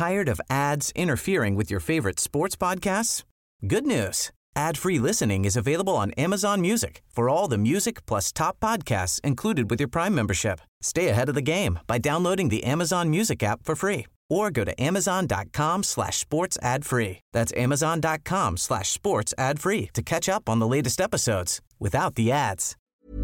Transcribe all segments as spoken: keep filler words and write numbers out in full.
Tired of ads interfering with your favorite sports podcasts? Good news. Ad-free listening is available on Amazon Music for all the music plus top podcasts included with your Prime membership. Stay ahead of the game by downloading the Amazon Music app for free or go to amazon.com slash sports ad free. That's amazon.com slash sports ad free to catch up on the latest episodes without the ads.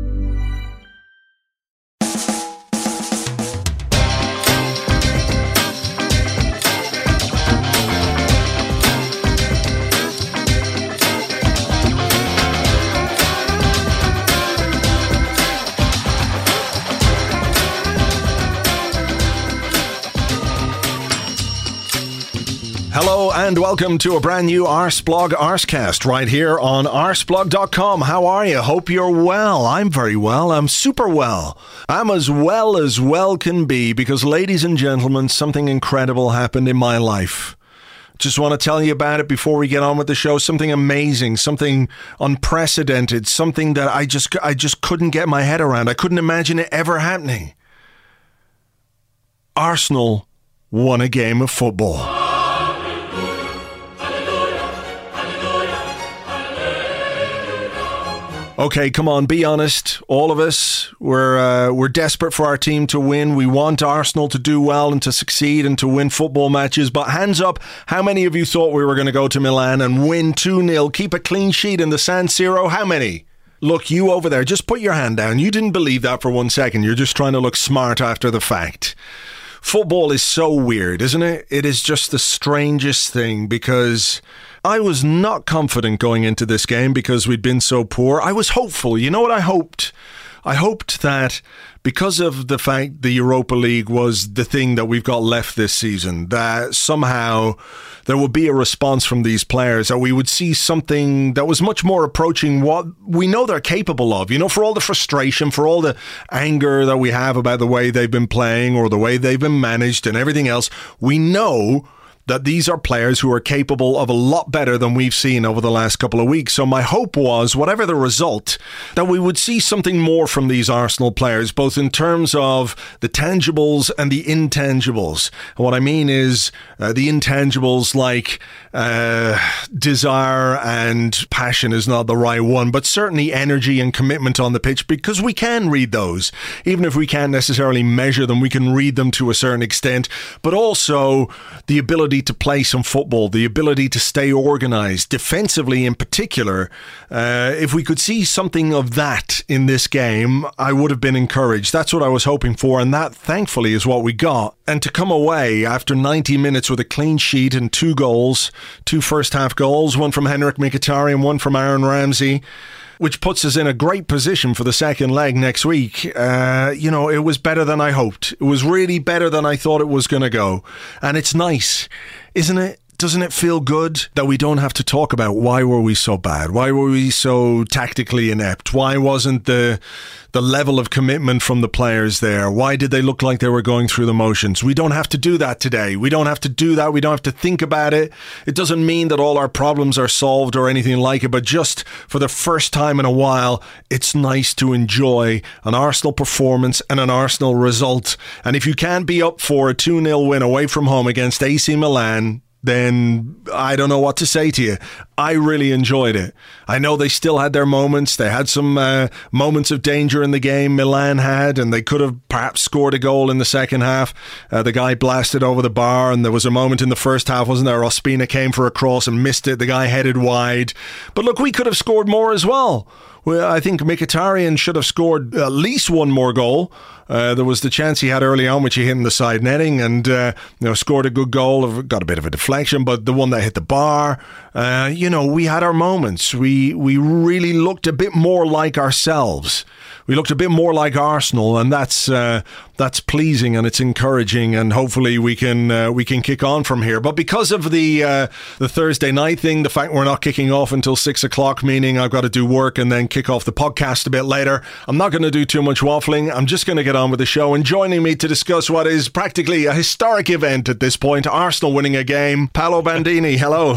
Hello and welcome to a brand new Arsblog Arscast right here on arsblog dot com. How are you? Hope you're well. I'm very well. I'm super well. I'm as well as well can be because, ladies and gentlemen, something incredible happened in my life. Just want to tell you about it before we get on with the show. Something amazing, something unprecedented, something that I just I just couldn't get my head around. I couldn't imagine it ever happening. Arsenal won a game of football. Okay, come on, be honest. All of us, we're uh, we're desperate for our team to win. We want Arsenal to do well and to succeed and to win football matches. But hands up, how many of you thought we were going to go to Milan and win two nil, keep a clean sheet in the San Siro? How many? Look, you over there, just put your hand down. You didn't believe that for one second. You're just trying to look smart after the fact. Football is so weird, isn't it? It is just the strangest thing because I was not confident going into this game because we'd been so poor. I was hopeful. You know what I hoped? I hoped that because of the fact the Europa League was the thing that we've got left this season, that somehow there would be a response from these players, that we would see something that was much more approaching what we know they're capable of. You know, for all the frustration, for all the anger that we have about the way they've been playing or the way they've been managed and everything else, we know that these are players who are capable of a lot better than we've seen over the last couple of weeks. So my hope was, whatever the result, that we would see something more from these Arsenal players, both in terms of the tangibles and the intangibles. And what I mean is uh, the intangibles like uh, desire and passion is not the right one, but certainly energy and commitment on the pitch, because we can read those. Even if we can't necessarily measure them, we can read them to a certain extent, but also the ability to play some football, the ability to stay organised, defensively in particular. Uh, if we could see something of that in this game, I would have been encouraged. That's what I was hoping for, and that, thankfully, is what we got. And to come away after ninety minutes with a clean sheet and two goals, two first-half goals, one from Henrik Mkhitaryan, one from Aaron Ramsey, which puts us in a great position for the second leg next week. Uh, you know, it was better than I hoped. It was really better than I thought it was going to go. And it's nice, isn't it? Doesn't it feel good that we don't have to talk about why were we so bad? Why were we so tactically inept? Why wasn't the the level of commitment from the players there? Why did they look like they were going through the motions? We don't have to do that today. We don't have to do that. We don't have to think about it. It doesn't mean that all our problems are solved or anything like it, but just for the first time in a while, it's nice to enjoy an Arsenal performance and an Arsenal result. And if you can't be up for a two nil win away from home against A C Milan, then I don't know what to say to you. I really enjoyed it. I know they still had their moments. They had some uh, moments of danger in the game, Milan had, and they could have perhaps scored a goal in the second half. Uh, the guy blasted over the bar, and there was a moment in the first half, wasn't there? Ospina came for a cross and missed it. The guy headed wide. But look, we could have scored more as well. Well, I think Mkhitaryan should have scored at least one more goal. Uh, there was the chance he had early on, which he hit in the side netting, and uh, you know, scored a good goal. Got a bit of a deflection, but the one that hit the bar, uh, you know, we had our moments. We we really looked a bit more like ourselves. We looked a bit more like Arsenal, and that's uh, that's pleasing and it's encouraging, and hopefully we can uh, we can kick on from here. But because of the uh, the Thursday night thing, the fact we're not kicking off until six o'clock, meaning I've got to do work and then kick off the podcast a bit later, I'm not going to do too much waffling. I'm just going to get on with the show. And joining me to discuss what is practically a historic event at this point, Arsenal winning a game, Paolo Bandini. Hello.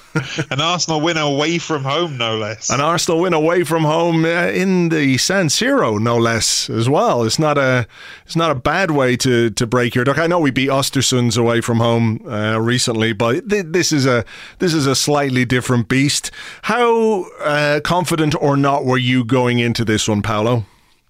An Arsenal win away from home, no less. An Arsenal win away from home uh, in the San Siro, no less, as well. It's not a it's not a bad way to, to break your duck. I know we beat Östersunds away from home uh, recently, but th- this is a this is a slightly different beast. How uh, confident or not were you going into this one, Paolo?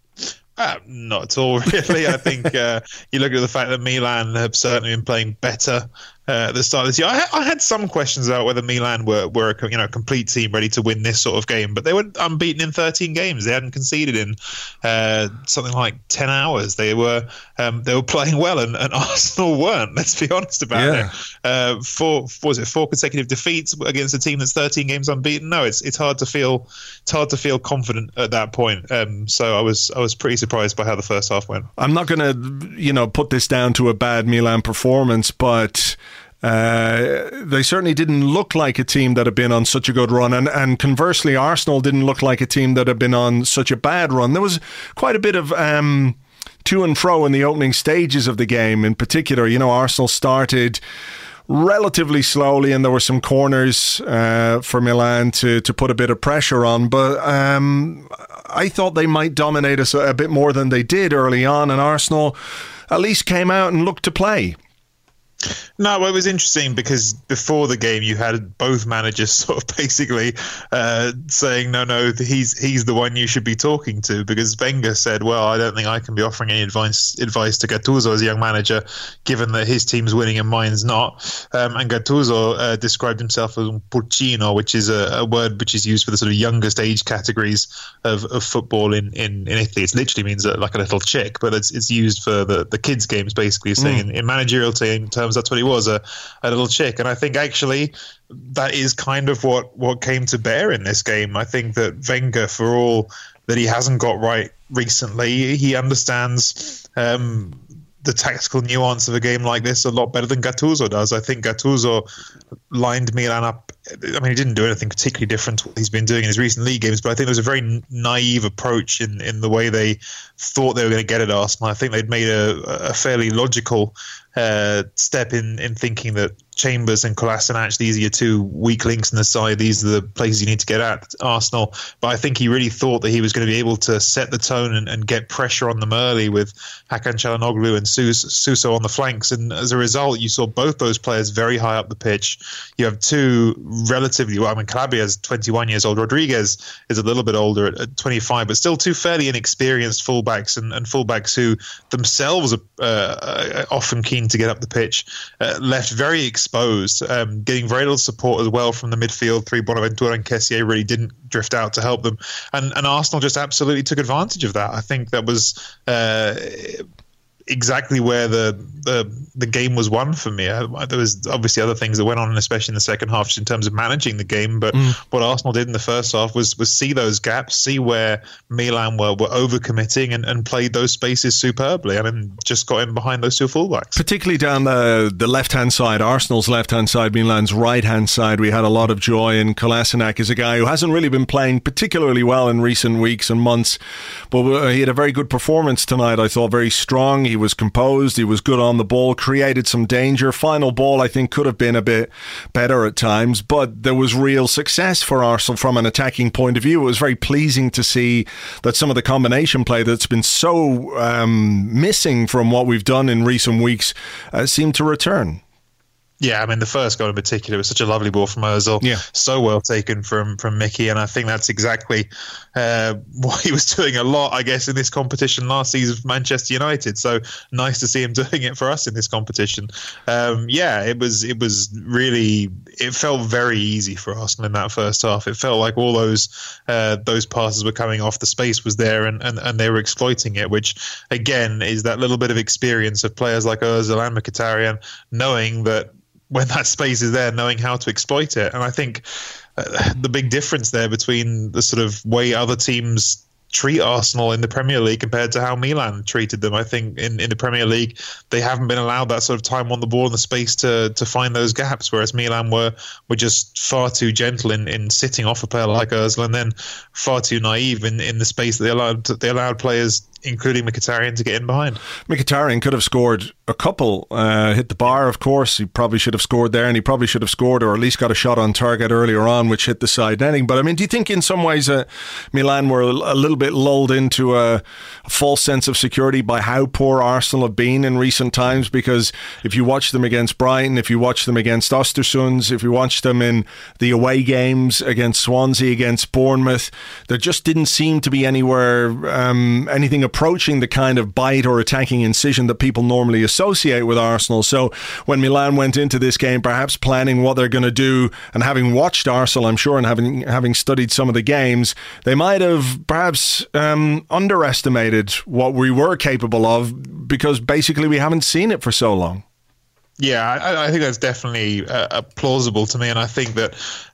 Uh, not at all, really. I think uh, you look at the fact that Milan have certainly been playing better uh, at the start of this year. I, I had some questions about whether Milan were, were a you know, complete team ready to win this sort of game, but they were unbeaten in thirteen games. They hadn't conceded in uh, something like ten hours. They were um, they were playing well, and, and Arsenal weren't. Let's be honest about yeah. it. Uh, four what was it four consecutive defeats against a team that's thirteen games unbeaten? No, it's it's hard to feel it's hard to feel confident at that point. Um, so I was I was pretty surprised by how the first half went. I'm not going to, you know, put this down to a bad Milan performance, but uh, they certainly didn't look like a team that had been on such a good run, and, and conversely, Arsenal didn't look like a team that had been on such a bad run. There was quite a bit of um, to and fro in the opening stages of the game. In particular, you know, Arsenal started relatively slowly, and there were some corners uh, for Milan to to put a bit of pressure on, but um, I thought they might dominate us a, a bit more than they did early on, and Arsenal at least came out and looked to play. No, well, it was interesting because before the game you had both managers sort of basically uh, saying, no, no, he's he's the one you should be talking to, because Wenger said, well, I don't think I can be offering any advice advice to Gattuso as a young manager, given that his team's winning and mine's not. Um, and Gattuso uh, described himself as un pulcino, which is a, a word which is used for the sort of youngest age categories of, of football in, in, in Italy. It literally means uh, like a little chick, but it's it's used for the, the kids' games, basically, saying mm. in, in managerial team terms, that's what he was, a, a little chick. And I think actually that is kind of what, what came to bear in this game. I think that Wenger, for all that he hasn't got right recently, he understands um, the tactical nuance of a game like this a lot better than Gattuso does. I think Gattuso lined Milan up. I mean, he didn't do anything particularly different to what he's been doing in his recent league games, but I think there was a very naive approach in, in the way they thought they were going to get at Arsenal. I think they'd made a, a fairly logical uh, step in, in thinking that Chambers and Kolasinac, these are your two weak links in the side. These are the places you need to get at Arsenal. But I think he really thought that he was going to be able to set the tone and, and get pressure on them early with Hakan Çalhanoğlu and Suso on the flanks. And as a result, you saw both those players very high up the pitch. You have two relatively, well, I mean, Calabria is twenty-one years old. Rodriguez is a little bit older at, at twenty-five, but still two fairly inexperienced fullbacks and, and fullbacks who themselves are uh, often keen to get up the pitch, uh, left very exposed. Exposed, um, getting very little support as well from the midfield. Three Bonaventura and Kessié really didn't drift out to help them, and and Arsenal just absolutely took advantage of that. I think that was uh, exactly where the, the the game was won for me. There was obviously other things that went on, especially in the second half, just in terms of managing the game. But mm. what Arsenal did in the first half was was see those gaps, see where Milan were were overcommitting, and, and played those spaces superbly. I mean, just got in behind those two fullbacks. Particularly down the the left hand side, Arsenal's left hand side, Milan's right hand side. We had a lot of joy, and Kolasinac is a guy who hasn't really been playing particularly well in recent weeks and months, but he had a very good performance tonight. I thought very strong. He was composed, he was good on the ball, created some danger. Final ball, I think, could have been a bit better at times, but there was real success for Arsenal from an attacking point of view. It was very pleasing to see that some of the combination play that's been so um, missing from what we've done in recent weeks uh, seemed to return. Yeah, I mean, the first goal in particular was such a lovely ball from Ozil. Yeah. So well taken from from Mickey, and I think that's exactly uh, what he was doing a lot, I guess, in this competition last season for Manchester United. So nice to see him doing it for us in this competition. Um, yeah, it was it was really, it felt very easy for Arsenal in that first half. It felt like all those uh, those passes were coming off, the space was there, and, and, and they were exploiting it, which, again, is that little bit of experience of players like Ozil and Mkhitaryan, knowing that when that space is there, knowing how to exploit it. And I think uh, the big difference there between the sort of way other teams treat Arsenal in the Premier League compared to how Milan treated them, I think in, in the Premier League, they haven't been allowed that sort of time on the ball and the space to to find those gaps, whereas Milan were were just far too gentle in, in sitting off a player like Ozil, and then far too naive in, in the space that they allowed they allowed players including Mkhitaryan, to get in behind. Mkhitaryan could have scored a couple, uh, hit the bar, of course. He probably should have scored there, and he probably should have scored or at least got a shot on target earlier on, which hit the side netting. But I mean, do you think in some ways uh, Milan were a little bit lulled into a, a false sense of security by how poor Arsenal have been in recent times? Because if you watch them against Brighton, if you watch them against Östersund, if you watch them in the away games against Swansea, against Bournemouth, there just didn't seem to be anywhere um, anything approaching the kind of bite or attacking incision that people normally associate with Arsenal. So when Milan went into this game, perhaps planning what they're going to do, and having watched Arsenal, I'm sure, and having having studied some of the games, they might have perhaps um, underestimated what we were capable of, because basically we haven't seen it for so long. Yeah, I, I think that's definitely uh, plausible to me, and I think that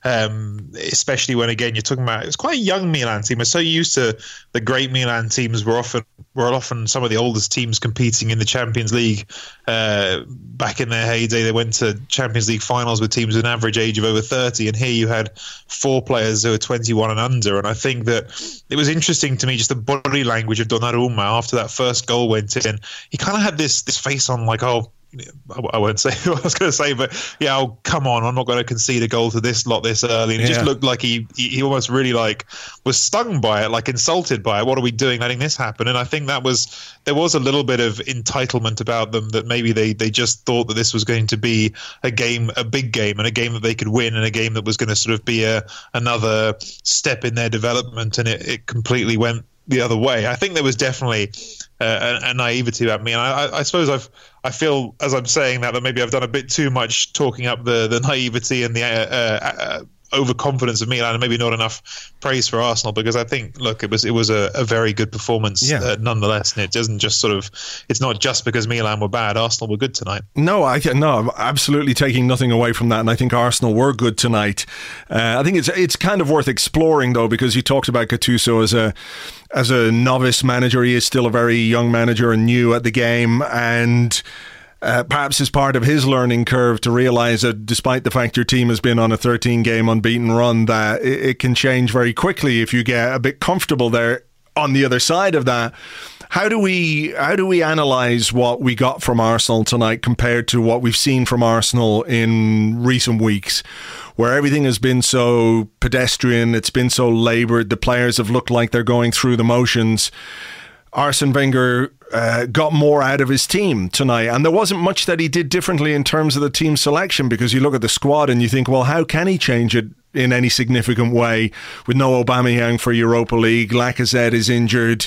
um, especially when, again, you're talking about, it's quite a young Milan team. We're so used to the great Milan teams were often were often some of the oldest teams competing in the Champions League. Uh, back in their heyday, they went to Champions League finals with teams with an average age of over thirty, and here you had four players who are twenty-one and under. And I think that it was interesting to me, just the body language of Donnarumma after that first goal went in. He kind of had this this face on, like, oh, I won't say what I was going to say, but yeah, oh, come on, I'm not going to concede a goal to this lot this early. And it yeah. just looked like he, he almost really like was stung by it, like insulted by it. What are we doing letting this happen? And I think that was, there was a little bit of entitlement about them, that maybe they, they just thought that this was going to be a game, a big game, and a game that they could win, and a game that was going to sort of be a another step in their development, and it, it completely went the other way. I think there was definitely uh, a, a naivety about me, and I, I suppose I've I feel, as I'm saying that, that maybe I've done a bit too much talking up the, the naivety and the uh, uh, overconfidence of Milan, and maybe not enough praise for Arsenal, because I think, look, it was it was a, a very good performance yeah. uh, nonetheless, and it doesn't just sort of, it's not just because Milan were bad, Arsenal were good tonight. No, I no, I'm absolutely taking nothing away from that, and I think Arsenal were good tonight. Uh, I think it's it's kind of worth exploring, though, because you talked about Gattuso as a as a novice manager. He is still a very young manager and new at the game, and Uh, perhaps as part of his learning curve to realise that despite the fact your team has been on a thirteen game unbeaten run, that it, it can change very quickly if you get a bit comfortable there on the other side of that. How do we how do we analyse what we got from Arsenal tonight compared to what we've seen from Arsenal in recent weeks, where everything has been so pedestrian, it's been so laboured, the players have looked like they're going through the motions? Arsene Wenger uh, got more out of his team tonight, and there wasn't much that he did differently in terms of the team selection, because you look at the squad and you think, well, how can he change it in any significant way with no Aubameyang for Europa League? Lacazette is injured.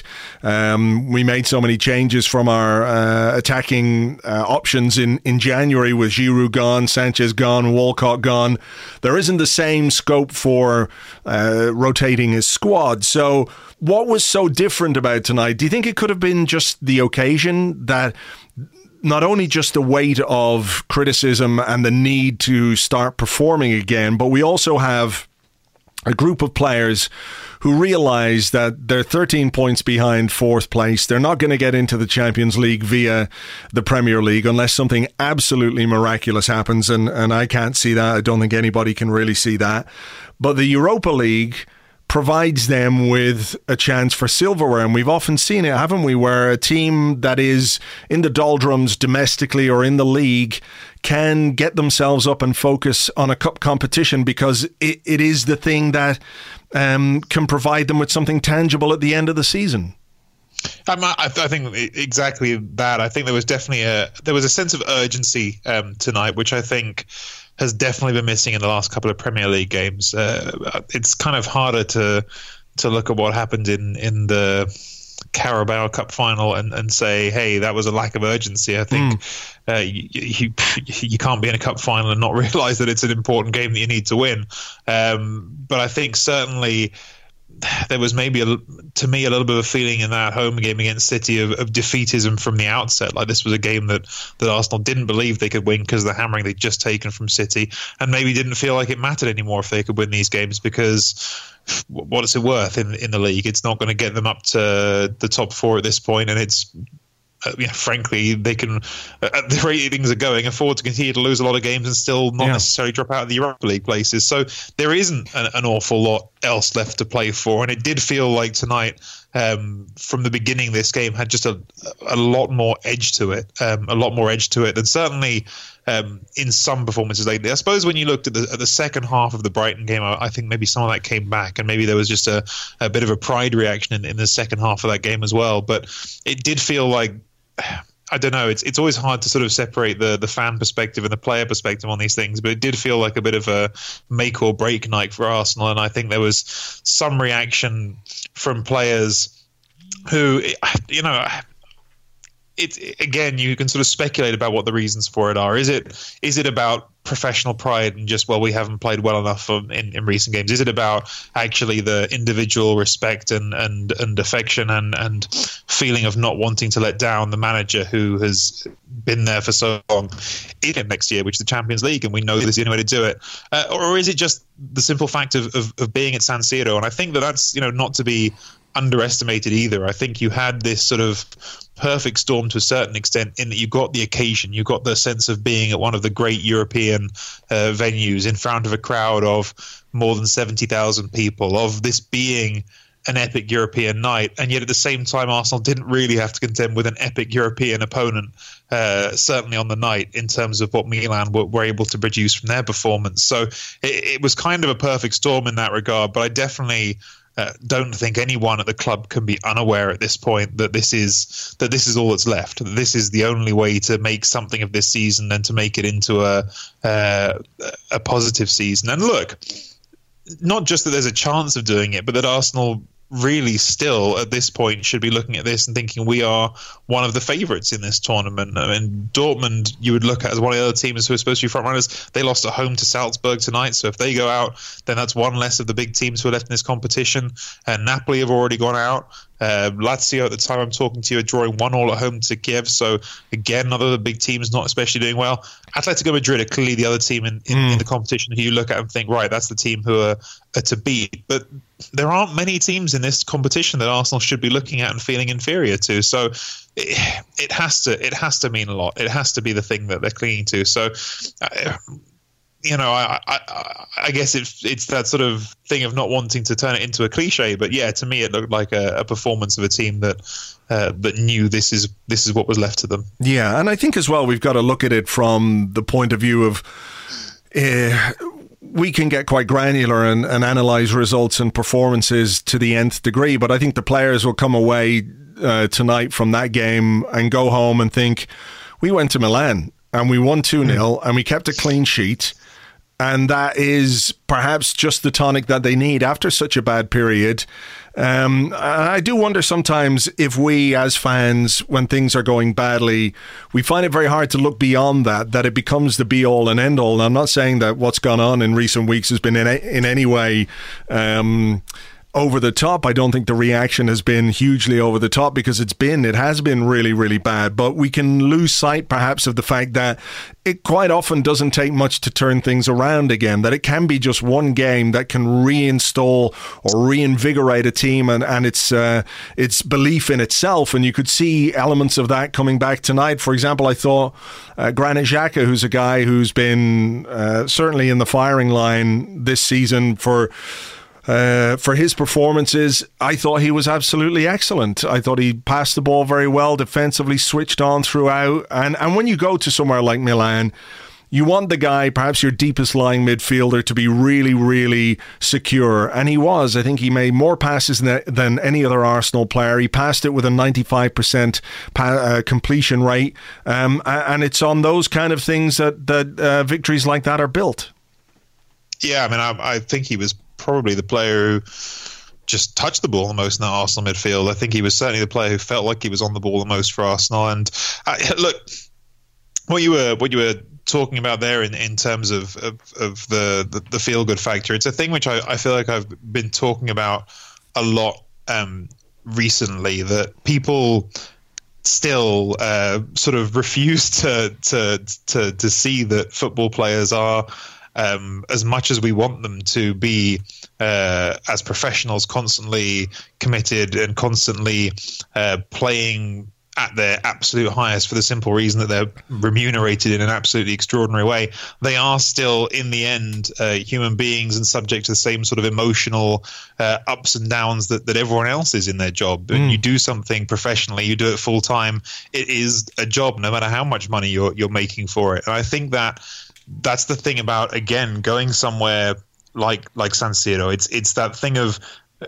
Um, we made so many changes from our uh, attacking uh, options in, in January, with Giroud gone, Sanchez gone, Walcott gone. There isn't the same scope for uh, rotating his squad. So what was so different about tonight? Do you think it could have been just the occasion, that not only just the weight of criticism and the need to start performing again, but we also have a group of players who realise that they're thirteen points behind fourth place. They're not going to get into the Champions League via the Premier League unless something absolutely miraculous happens, and, and I can't see that. I don't think anybody can really see that. But the Europa League provides them with a chance for silverware, and we've often seen it, haven't we, where a team that is in the doldrums domestically or in the league can get themselves up and focus on a cup competition, because it, it is the thing that um, can provide them with something tangible at the end of the season. Um, I, I think exactly that. I think there was definitely a there was a sense of urgency um, tonight, which I think has definitely been missing in the last couple of Premier League games. Uh, it's kind of harder to to look at what happened in, in the Carabao Cup final and, and say, hey, that was a lack of urgency. I think mm. uh, you, you you can't be in a cup final and not realise that it's an important game that you need to win. Um, but I think certainly there was maybe, a, to me, a little bit of a feeling in that home game against City of, of defeatism from the outset. Like, this was a game that, that Arsenal didn't believe they could win because of the hammering they'd just taken from City, and maybe didn't feel like it mattered anymore if they could win these games, because what is it worth in in the league? It's not going to get them up to the top four at this point, and it's uh, you know, frankly, they can, uh, at the rate things are going, afford to continue to lose a lot of games and still not yeah. necessarily drop out of the Europa League places. So there isn't an, an awful lot else left to play for. And it did feel like tonight, um, from the beginning, this game had just a, a lot more edge to it, um, a lot more edge to it than certainly um, in some performances lately. I suppose when you looked at the, at the second half of the Brighton game, I, I think maybe some of that came back, and maybe there was just a, a bit of a pride reaction in, in the second half of that game as well. But it did feel like, I don't know, it's it's always hard to sort of separate the, the fan perspective and the player perspective on these things, but it did feel like a bit of a make or break night for Arsenal, and I think there was some reaction from players who, you know, it's, again, you can sort of speculate about what the reasons for it are. Is it is it about professional pride and just, well, we haven't played well enough in, in recent games? Is it about actually the individual respect and and, and affection and, and feeling of not wanting to let down the manager who has been there for so long in next year, which is the Champions League, and we know this is the only way to do it? Uh, or is it just the simple fact of, of, of being at San Siro? And I think that that's, you know, not to be underestimated either. I think you had this sort of perfect storm to a certain extent in that you got the occasion, you got the sense of being at one of the great European uh, venues in front of a crowd of more than seventy thousand people, of this being an epic European night, and yet at the same time Arsenal didn't really have to contend with an epic European opponent, uh, certainly on the night, in terms of what Milan were, were able to produce from their performance. So it, it was kind of a perfect storm in that regard, but I definitely Uh, don't think anyone at the club can be unaware at this point that this is that this is all that's left. That this is the only way to make something of this season and to make it into a uh, a positive season. And look, not just that there's a chance of doing it, but that Arsenal really still at this point should be looking at this and thinking we are one of the favourites in this tournament. I mean, Dortmund you would look at as one of the other teams who are supposed to be front runners. They lost at home to Salzburg tonight, so if they go out, then that's one less of the big teams who are left in this competition. And Napoli have already gone out. Uh, Lazio at the time I'm talking to you are drawing one all at home to Kiev, so again another of the big teams not especially doing well. Atletico Madrid are clearly the other team in, in, mm. in the competition who you look at and think, right, that's the team who are, are to beat. But there aren't many teams in this competition that Arsenal should be looking at and feeling inferior to. So it, it has to it has to mean a lot. It has to be the thing that they're clinging to. So uh, you know, I, I, I guess it's it's that sort of thing of not wanting to turn it into a cliche, but yeah, to me it looked like a, a performance of a team that uh, that knew this is this is what was left to them. Yeah, and I think as well we've got to look at it from the point of view of uh, we can get quite granular and, and analyse results and performances to the nth degree, but I think the players will come away uh, tonight from that game and go home and think, we went to Milan and we won two nil and we kept a clean sheet. And that is perhaps just the tonic that they need after such a bad period. Um, I do wonder sometimes if we as fans, when things are going badly, we find it very hard to look beyond that, that it becomes the be-all and end-all. And I'm not saying that what's gone on in recent weeks has been in, a, in any way Um, over the top. I don't think the reaction has been hugely over the top, because it's been, it has been really, really bad. But we can lose sight perhaps of the fact that it quite often doesn't take much to turn things around again, that it can be just one game that can reinstall or reinvigorate a team and, and its uh, its belief in itself. And you could see elements of that coming back tonight. For example, I thought uh, Granit Xhaka, who's a guy who's been uh, certainly in the firing line this season for Uh, for his performances, I thought he was absolutely excellent. I thought he passed the ball very well, defensively switched on throughout. And, and when you go to somewhere like Milan, you want the guy, perhaps your deepest lying midfielder, to be really, really secure. And he was. I think he made more passes than, than any other Arsenal player. He passed it with a ninety-five percent pa- uh, completion rate. Um, and it's on those kind of things that, that uh, victories like that are built. Yeah, I mean, I, I think he was probably the player who just touched the ball the most in that Arsenal midfield. I think he was certainly the player who felt like he was on the ball the most for Arsenal. And uh, look, what you were what you were talking about there in, in terms of, of, of the, the, the feel-good factor, it's a thing which I, I feel like I've been talking about a lot um, recently, that people still uh, sort of refuse to, to, to, to see that football players are, Um, as much as we want them to be uh, as professionals, constantly committed and constantly uh, playing at their absolute highest for the simple reason that they're remunerated in an absolutely extraordinary way. They are still, in the end, uh, human beings and subject to the same sort of emotional uh, ups and downs that, that everyone else is in their job. And mm. you do something professionally, you do it full time, it is a job, no matter how much money you're you're making for it. And I think that that's the thing about, again, going somewhere like like San Siro. It's it's that thing of,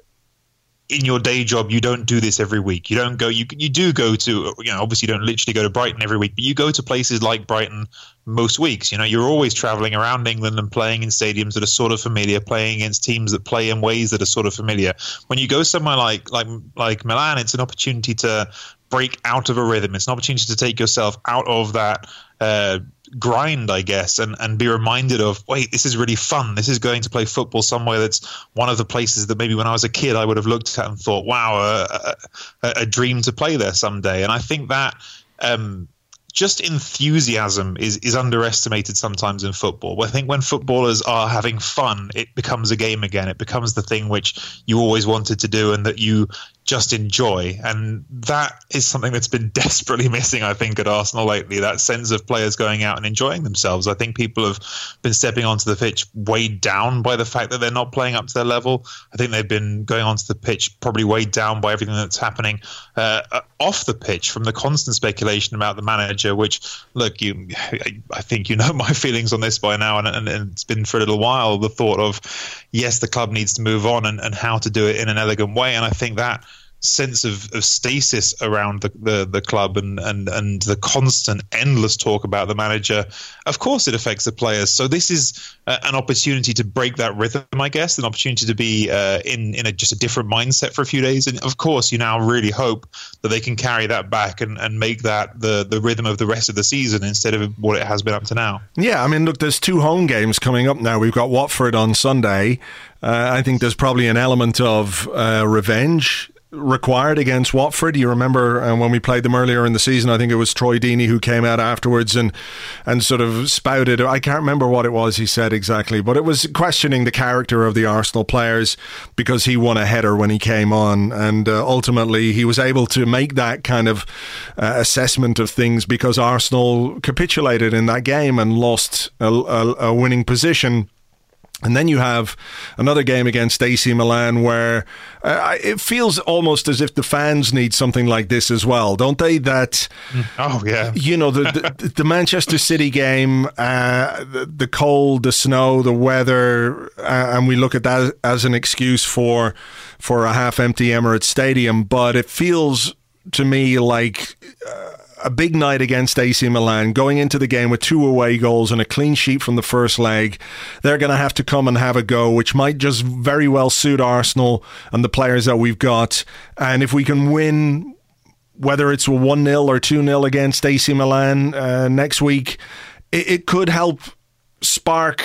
in your day job, you don't do this every week. You don't go, you you do go to, you know, obviously you don't literally go to Brighton every week, but you go to places like Brighton most weeks. You know, you're always traveling around England and playing in stadiums that are sort of familiar, playing against teams that play in ways that are sort of familiar. When you go somewhere like like like Milan, it's an opportunity to break out of a rhythm. It's an opportunity to take yourself out of that uh, grind, I guess, and, and be reminded of, wait, this is really fun. This is going to play football somewhere that's one of the places that maybe when I was a kid I would have looked at and thought, wow, a, a, a dream to play there someday. And I think that um, just enthusiasm is, is underestimated sometimes in football. I think when footballers are having fun, it becomes a game again. It becomes the thing which you always wanted to do and that you just enjoy. And that is something that's been desperately missing, I think, at Arsenal lately, that sense of players going out and enjoying themselves. I think people have been stepping onto the pitch weighed down by the fact that they're not playing up to their level. I think they've been going onto the pitch probably weighed down by everything that's happening uh, off the pitch, from the constant speculation about the manager, which, look, you, I think you know my feelings on this by now, and, and, and it's been for a little while, the thought of, yes, the club needs to move on, and, and how to do it in an elegant way. And I think that sense of, of stasis around the, the, the club and, and, and the constant, endless talk about the manager, of course it affects the players. So this is uh, an opportunity to break that rhythm, I guess, an opportunity to be uh, in, in a, just a different mindset for a few days. And of course, you now really hope that they can carry that back and, and make that the, the rhythm of the rest of the season instead of what it has been up to now. Yeah, I mean, look, there's two home games coming up now. We've got Watford on Sunday. Uh, I think there's probably an element of uh, revenge required against Watford. You remember uh, when we played them earlier in the season, I think it was Troy Deeney who came out afterwards and and sort of spouted, I can't remember what it was he said exactly, but it was questioning the character of the Arsenal players because he won a header when he came on, and uh, ultimately he was able to make that kind of uh, assessment of things because Arsenal capitulated in that game and lost a, a, a winning position. And then you have another game against A C Milan where uh, it feels almost as if the fans need something like this as well, don't they? That, oh yeah, you know, the the, the Manchester City game, uh, the, the cold, the snow, the weather, uh, and we look at that as an excuse for for a half-empty Emirates Stadium. But it feels to me like Uh, a big night against A C Milan, going into the game with two away goals and a clean sheet from the first leg. They're going to have to come and have a go, which might just very well suit Arsenal and the players that we've got. And if we can win, whether it's a one nil or two nil against A C Milan uh, next week, it, it could help spark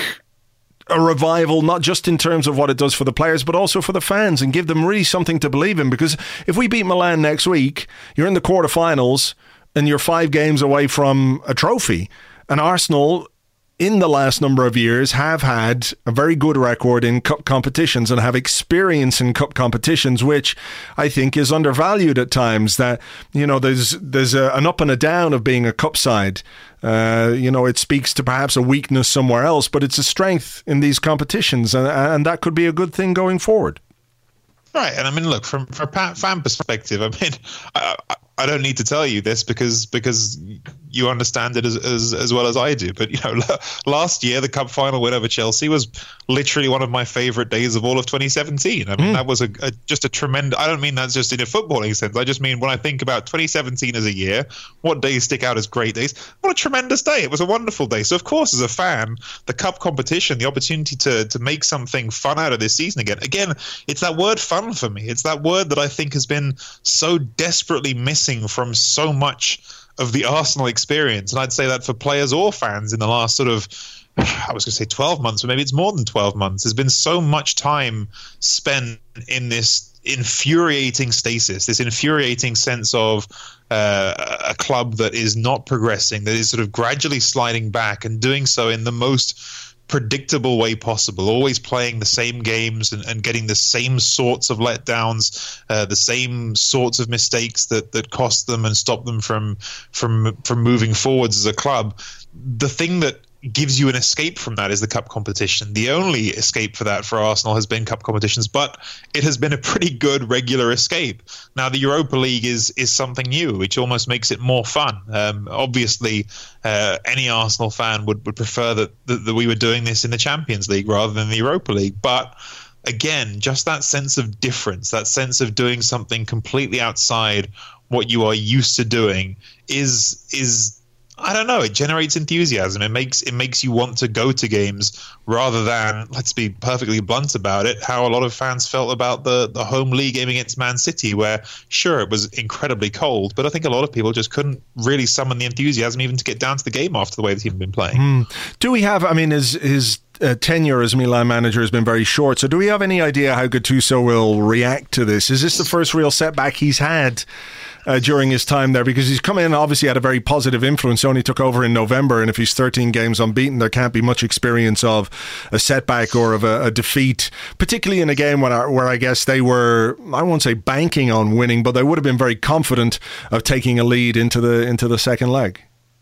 a revival, not just in terms of what it does for the players, but also for the fans, and give them really something to believe in. Because if we beat Milan next week, you're in the quarterfinals, and you're five games away from a trophy. And Arsenal, in the last number of years, have had a very good record in cup competitions and have experience in cup competitions, which I think is undervalued at times. That, you know, there's there's a, an up and a down of being a cup side. Uh, you know, it speaks to perhaps a weakness somewhere else, but it's a strength in these competitions, and, and that could be a good thing going forward. Right, and I mean, look, from, from a fan perspective, I mean, I, I don't need to tell you this because because you understand it as, as as well as I do. But, you know, last year, the cup final win over Chelsea was literally one of my favourite days of all of twenty seventeen. I mean, mm. that was a, a just a tremendous... I don't mean that's just in a footballing sense. I just mean when I think about twenty seventeen as a year, what days stick out as great days? What a tremendous day. It was a wonderful day. So, of course, as a fan, the cup competition, the opportunity to, to make something fun out of this season again. Again, it's that word fun for me. It's that word that I think has been so desperately missing from so much of the Arsenal experience. And I'd say that for players or fans in the last sort of, I was going to say twelve months, but maybe it's more than twelve months. There's been so much time spent in this infuriating stasis, this infuriating sense of uh, a club that is not progressing, that is sort of gradually sliding back and doing so in the most predictable way possible, always playing the same games and, and getting the same sorts of letdowns, uh, the same sorts of mistakes that, that cost them and stop them from from from moving forwards as a club. The thing that gives you an escape from that is the cup competition. The only escape for that for Arsenal has been cup competitions, but it has been a pretty good regular escape. Now, the Europa League is is something new, which almost makes it more fun. Um, obviously, uh, any Arsenal fan would, would prefer that, that, that we were doing this in the Champions League rather than the Europa League. But again, just that sense of difference, that sense of doing something completely outside what you are used to doing is is I don't know. It generates enthusiasm. It makes it makes you want to go to games rather than, let's be perfectly blunt about it, how a lot of fans felt about the, the home league game against Man City, where, sure, it was incredibly cold, but I think a lot of people just couldn't really summon the enthusiasm even to get down to the game after the way the team had been playing. Mm. Do we have, I mean, his, his uh, tenure as Milan manager has been very short, so do we have any idea how Gattuso will react to this? Is this the first real setback he's had Uh, during his time there? Because he's come in, obviously had a very positive influence, only took over in November, and if he's thirteen games unbeaten, there can't be much experience of a setback or of a, a defeat, particularly in a game when I, where I guess they were, I won't say banking on winning, but they would have been very confident of taking a lead into the into the second leg.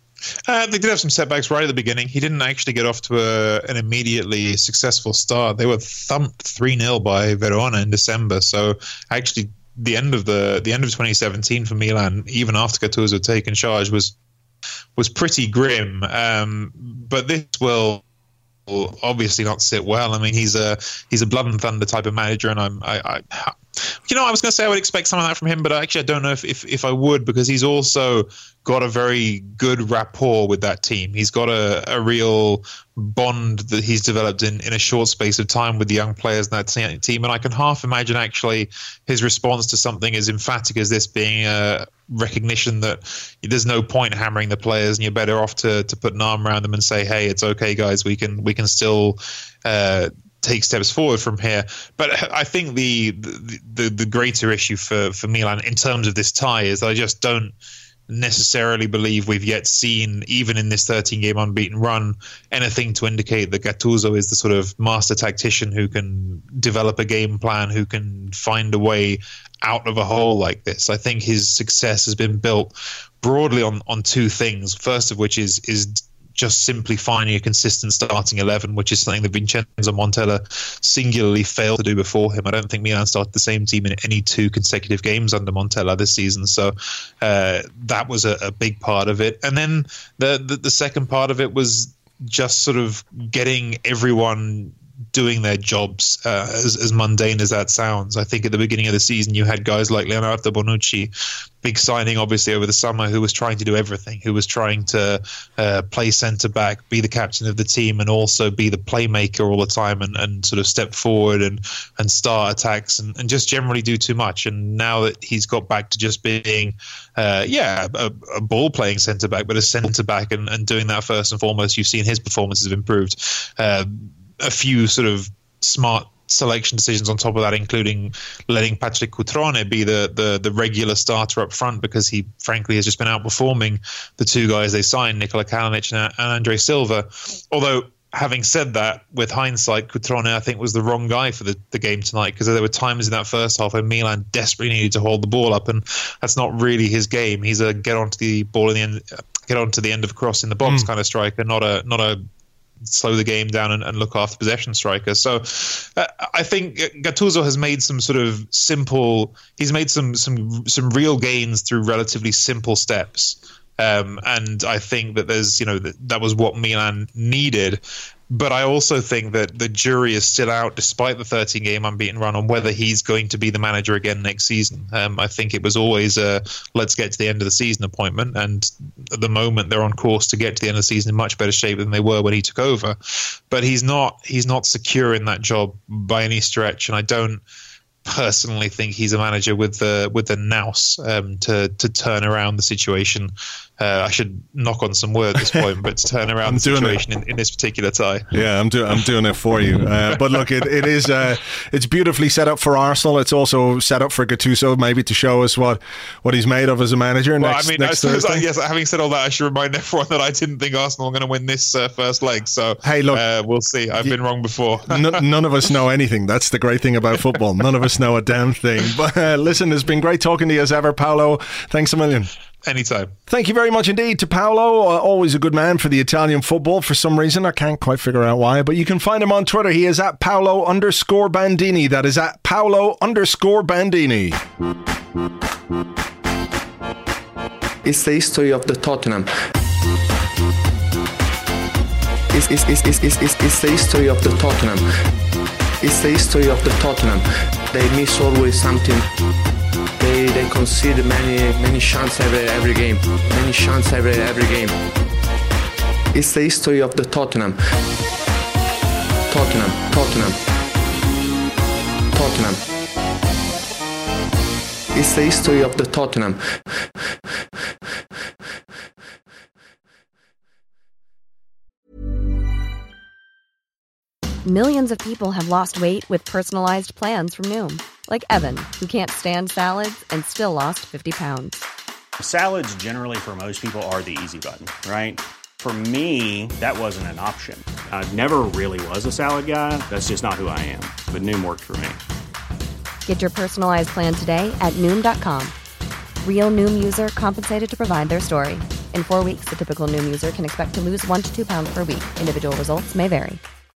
Uh, they did have some setbacks right at the beginning. He didn't actually get off to a, an immediately successful start. They were thumped three nil by Verona in December, so actually the end of the the end of twenty seventeen for Milan, even after Gattuso had taken charge, was was pretty grim. Um, but this will obviously not sit well. I mean, he's a he's a blood and thunder type of manager, and I'm I, I you know I was going to say I would expect some of that from him, but actually I don't know if, if if I would, because he's also got a very good rapport with that team. He's got a, a real bond that he's developed in, in a short space of time with the young players in that team. And I can half imagine actually his response to something as emphatic as this being a recognition that there's no point hammering the players and you're better off to, to put an arm around them and say, hey, it's okay, guys, we can, we can still, uh, take steps forward from here. But I think the, the, the, the greater issue for, for Milan in terms of this tie is that I just don't necessarily believe we've yet seen, even in this thirteen game unbeaten run, anything to indicate that Gattuso is the sort of master tactician who can develop a game plan, who can find a way out of a hole like this. I think his success has been built broadly on, on two things. First of which is is just simply finding a consistent starting eleven, which is something that Vincenzo Montella singularly failed to do before him. I don't think Milan started the same team in any two consecutive games under Montella this season, so uh, that was a, a big part of it. And then the, the the second part of it was just sort of getting everyone doing their jobs, uh, as, as mundane as that sounds. I think at the beginning of the season you had guys like Leonardo Bonucci, big signing obviously over the summer, who was trying to do everything, who was trying to uh, play centre-back, be the captain of the team, and also be the playmaker all the time, and, and sort of step forward and, and start attacks and, and just generally do too much. And now that he's got back to just being, uh, yeah, a, a ball-playing centre-back, but a centre-back and, and doing that first and foremost, you've seen his performances have improved. Uh, a few sort of smart selection decisions on top of that, including letting Patrick Cutrone be the, the the regular starter up front, because he frankly has just been outperforming the two guys they signed, Nikola Kalinic and, and Andre Silva. Although, having said that, with hindsight, Cutrone I think was the wrong guy for the, the game tonight, because there were times in that first half where Milan desperately needed to hold the ball up, and that's not really his game. He's a get onto the ball in the end, get onto the end of cross in the box mm. kind of striker, not a not a slow the game down and, and look after possession striker. So uh, I think Gattuso has made some sort of simple, he's made some some some real gains through relatively simple steps. Um, and I think that there's, you know, that, that was what Milan needed. But I also think that the jury is still out, despite the thirteen game unbeaten run, on whether he's going to be the manager again next season. Um, I think it was always a let's get to the end of the season appointment. And at the moment, they're on course to get to the end of the season in much better shape than they were when he took over. But he's not he's not secure in that job by any stretch. And I don't personally think he's a manager with the with the nous um, to to turn around the situation. Uh, I should knock on some wood at this point, but to turn around the situation in, in this particular tie. Yeah, I'm doing I'm doing it for you. Uh, but look, it, it is uh, it's beautifully set up for Arsenal. It's also set up for Gattuso, maybe to show us what, what he's made of as a manager. Well, next, I mean, next I suppose, Thursday. yes. Having said all that, I should remind everyone that I didn't think Arsenal were going to win this uh, first leg. So hey, look, uh, we'll see. I've been wrong before. n- none of us know anything. That's the great thing about football. None of us know a damn thing. But uh, listen, it's been great talking to you as ever, Paolo. Thanks a million. Anytime. Thank you very much indeed to Paolo. Uh, always a good man for the Italian football for some reason. I can't quite figure out why, but you can find him on Twitter. He is at Paolo underscore Bandini. That is at Paolo underscore Bandini. It's the history of the Tottenham. It's, it's, it's, it's, it's, it's, it's the history of the Tottenham. It's the history of the Tottenham. They miss always something. They they concede many many chances every every game. Many chances every every game. It's the history of the Tottenham. Tottenham, Tottenham, Tottenham. It's the history of the Tottenham. Millions of people have lost weight with personalized plans from Noom. Like Evan, who can't stand salads and still lost fifty pounds. Salads generally for most people are the easy button, right? For me, that wasn't an option. I never really was a salad guy. That's just not who I am. But Noom worked for me. Get your personalized plan today at Noom dot com. Real Noom user compensated to provide their story. In four weeks, the typical Noom user can expect to lose one to two pounds per week. Individual results may vary.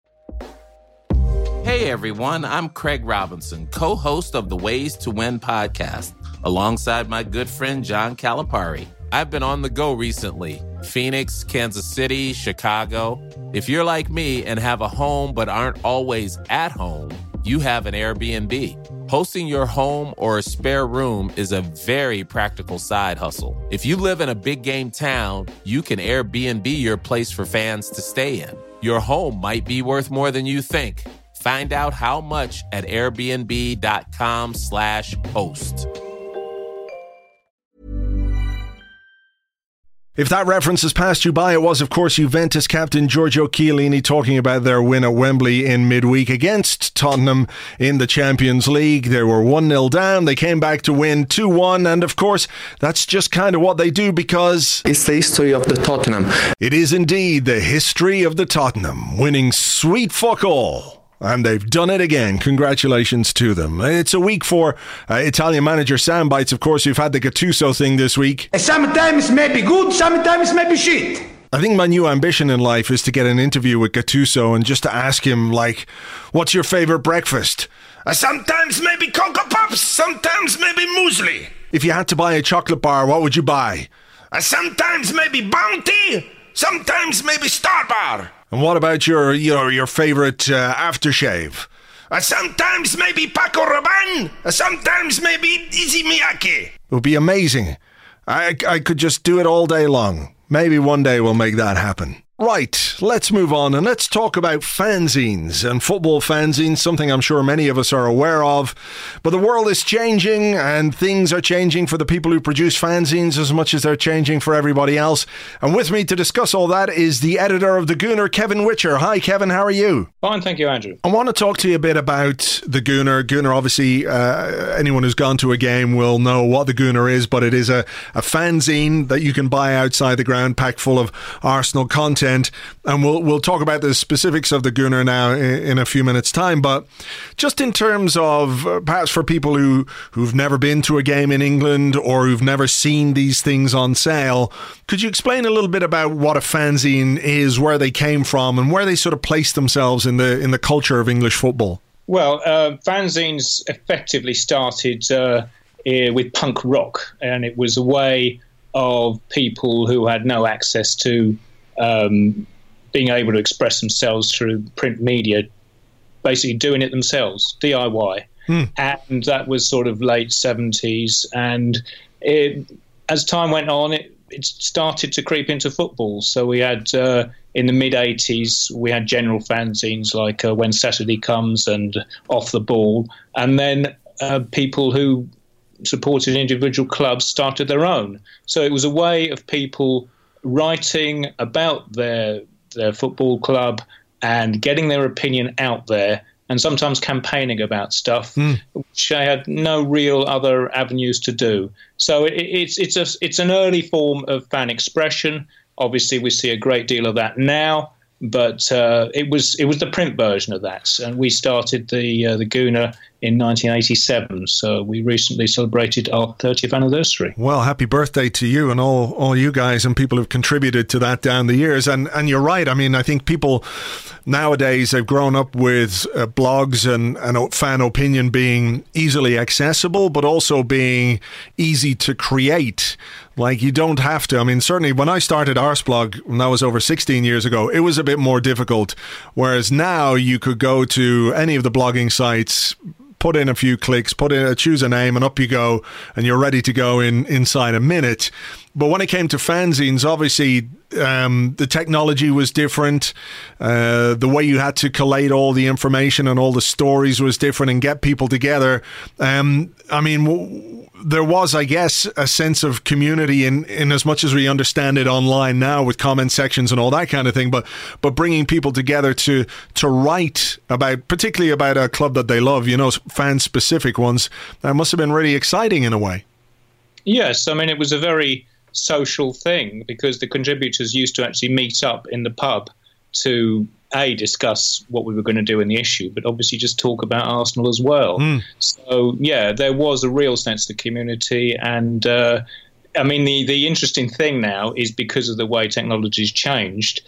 Hey everyone, I'm Craig Robinson, co-host of the Ways to Win podcast, alongside my good friend John Calipari. I've been on the go recently. Phoenix, Kansas City, Chicago. If you're like me and have a home but aren't always at home, you have an Airbnb. Hosting your home or a spare room is a very practical side hustle. If you live in a big game town, you can Airbnb your place for fans to stay in. Your home might be worth more than you think. Find out how much at airbnb.com slash host. If that reference has passed you by, it was, of course, Juventus captain Giorgio Chiellini talking about their win at Wembley in midweek against Tottenham in the Champions League. They were one nil down. They came back to win two one. And, of course, that's just kind of what they do because... It's the history of the Tottenham. It is indeed the history of the Tottenham, winning sweet fuck all. And they've done it again. Congratulations to them. It's a week for uh, Italian manager soundbites. Of course, we've had the Gattuso thing this week. Sometimes maybe good, sometimes maybe shit. I think my new ambition in life is to get an interview with Gattuso and just to ask him, like, what's your favourite breakfast? Uh, sometimes maybe Cocoa Pops, sometimes maybe muesli. If you had to buy a chocolate bar, what would you buy? Uh, sometimes maybe Bounty, sometimes maybe Star Bar. And what about your your, your favourite uh, aftershave? Uh, sometimes maybe Paco Rabanne. Uh, sometimes maybe Izzy Miyake. It would be amazing. I, I could just do it all day long. Maybe one day we'll make that happen. Right, let's move on and let's talk about fanzines and football fanzines, something I'm sure many of us are aware of. But the world is changing and things are changing for the people who produce fanzines as much as they're changing for everybody else. And with me to discuss all that is the editor of The Gooner, Kevin Witcher. Hi, Kevin, how are you? Fine, thank you, Andrew. I want to talk to you a bit about The Gooner. Gooner, obviously, uh, anyone who's gone to a game will know what The Gooner is, but it is a, a fanzine that you can buy outside the ground, packed full of Arsenal content. And we'll we'll talk about the specifics of the Gooner now in, in a few minutes' time. But just in terms of uh, perhaps for people who, who've never been to a game in England or who've never seen these things on sale, could you explain a little bit about what a fanzine is, where they came from, and where they sort of place themselves in the in the culture of English football? Well, uh, fanzines effectively started uh, with punk rock, and it was a way of people who had no access to Um, being able to express themselves through print media, basically doing it themselves, D I Y. Hmm. And that was sort of late seventies. And it, as time went on, it, it started to creep into football. So we had, uh, in the mid-eighties, we had general fanzines like uh, When Saturday Comes and Off the Ball. And then uh, people who supported individual clubs started their own. So it was a way of people writing about their their football club and getting their opinion out there, and sometimes campaigning about stuff, mm. which I had no real other avenues to do. So it, it's it's a it's an early form of fan expression. Obviously, we see a great deal of that now, but uh, it was it was the print version of that, and we started the uh, the Gooner in nineteen eighty-seven. So we recently celebrated our thirtieth anniversary. Well, happy birthday to you and all all you guys and people who've contributed to that down the years. And and you're right. I mean, I think people nowadays have grown up with uh, blogs and, and fan opinion being easily accessible, but also being easy to create. Like, you don't have to. I mean, certainly when I started Arsblog, and that was over sixteen years ago, it was a bit more difficult. Whereas now you could go to any of the blogging sites, put in a few clicks, put in a, choose a name, and up you go, and you're ready to go in inside a minute. But when it came to fanzines, obviously um, the technology was different. Uh, the way you had to collate all the information and all the stories was different and get people together. Um, I mean, w- there was, I guess, a sense of community in, in as much as we understand it online now with comment sections and all that kind of thing. But but bringing people together to to write about, particularly about a club that they love, you know, fan-specific ones, that must have been really exciting in a way. Yes, I mean, it was a very social thing because the contributors used to actually meet up in the pub to A, discuss what we were going to do in the issue, but obviously just talk about Arsenal as well. Mm. So, yeah, there was a real sense of community. And, uh, I mean, the, the interesting thing now is because of the way technology's changed,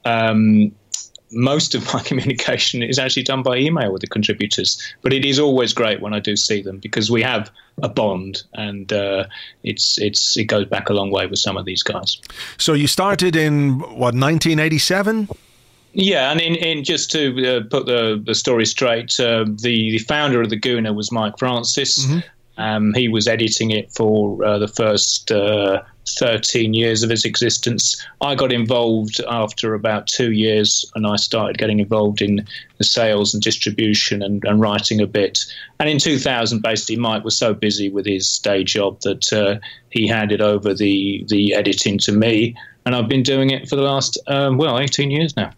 um, most of my communication is actually done by email with the contributors. But it is always great when I do see them because we have a bond, and uh, it's it's it goes back a long way with some of these guys. So you started in, what, nineteen eighty-seven? Yeah, and in, in just to uh, put the, the story straight, uh, the, the founder of the Gooner was Mike Francis. Mm-hmm. Um, he was editing it for uh, the first uh, thirteen years of its existence. I got involved after about two years, and I started getting involved in the sales and distribution and, and writing a bit. And in two thousand, basically, Mike was so busy with his day job that uh, he handed over the, the editing to me, and I've been doing it for the last, um, well, eighteen years now.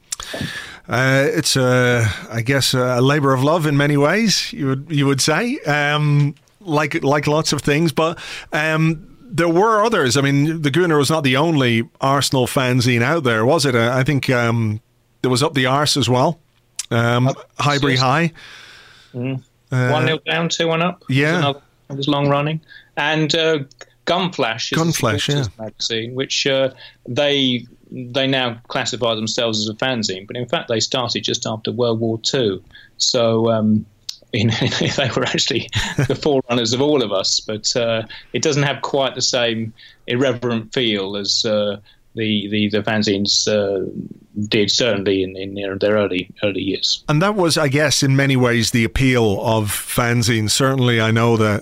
Uh, it's, uh, I guess, a labour of love in many ways, you would you would say, um, like like lots of things. But um, there were others. I mean, the Gooner was not the only Arsenal fanzine out there, was it? Uh, I think um, there was Up the Arse as well, um, Highbury High. Mm. Uh, one nil down, two one up. Yeah, another, it was long running, and uh, Gunflash is Gunflash, a yeah. magazine, which uh, they. They now classify themselves as a fanzine, but in fact they started just after World War Two. So um, you know, they were actually the forerunners of all of us, but uh, it doesn't have quite the same irreverent feel as uh, the, the, the fanzines uh, did, certainly in, in their, their early early years. And that was, I guess, in many ways the appeal of fanzines. Certainly I know that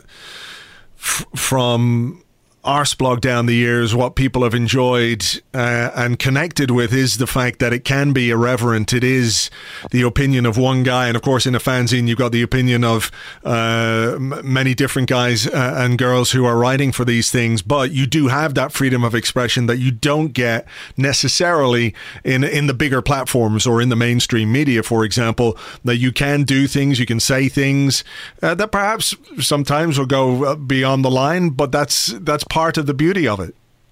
f- from Arsblog down the years, what people have enjoyed uh, and connected with is the fact that it can be irreverent. It is the opinion of one guy, and of course in a fanzine you've got the opinion of uh, m- many different guys uh, and girls who are writing for these things, but you do have that freedom of expression that you don't get necessarily in, in the bigger platforms or in the mainstream media, for example, that you can do things, you can say things uh, that perhaps sometimes will go beyond the line, but that's that's part of the beauty of it.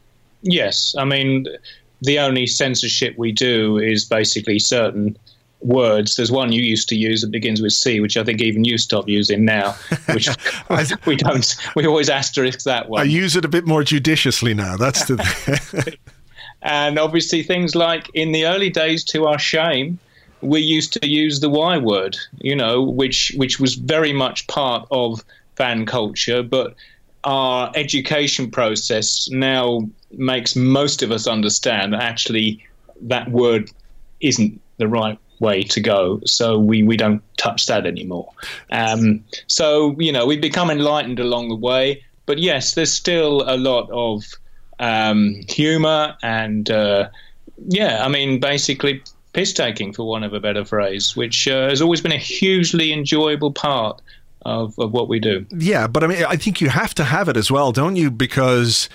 Yes, I mean, the only censorship we do is basically certain words. There's one you used to use that begins with C, which I think even you stop using now, which we don't. We always asterisk that one. I use it a bit more judiciously now. That's the. And obviously things like in the early days, to our shame, we used to use the Y word, you know, which which was very much part of fan culture, but our education process now makes most of us understand that actually that word isn't the right way to go. So we, we don't touch that anymore. Um, so, you know, we've become enlightened along the way. But yes, there's still a lot of um, humour and, uh, yeah, I mean, basically piss-taking, for want of a better phrase, which uh, has always been a hugely enjoyable part of, of what we do. Yeah, but I mean, I think you have to have it as well, don't you? Because